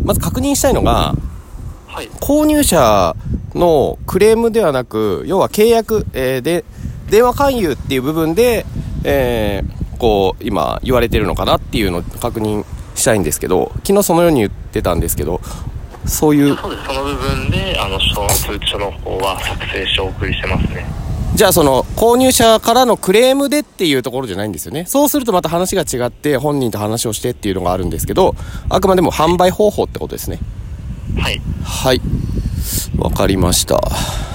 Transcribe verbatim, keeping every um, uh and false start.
まず確認したいのが、 はい、 購入者のクレームではなく、要は契約、えー、で電話勧誘っていう部分で、えー、こう今言われてるのかなっていうのを確認したいんですけど、昨日そのように言ってたんですけど、そういうそうです。その部分であの通知書の方は作成してお送りしてますね。 じゃあその購入者からのクレームでっていうところじゃないんですよね。そうするとまた話が違って本人と話をしてっていうのがあるんですけど、あくまでも販売方法ってことですね。 はい。 はい。わかりました。